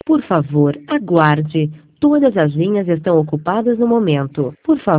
Por favor, aguarde. Todas as linhas estão ocupadas no momento. Por favor.